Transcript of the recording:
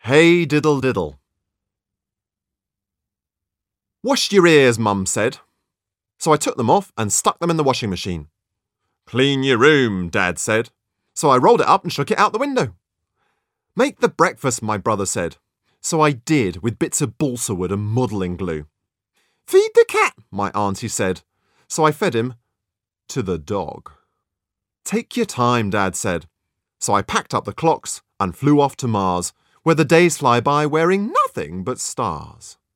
Hey diddle diddle. Wash your ears, Mum said. So I took them off and stuck them in the washing machine. Clean your room, Dad said. So I rolled it up and shook it out the window. Make the breakfast, my brother said. So I did, with bits of balsa wood and modelling glue. Feed the cat, my auntie said. So I fed him to the dog. Take your time, Dad said. So I packed up the clocks and flew off to Mars, where the days fly by wearing nothing but stars.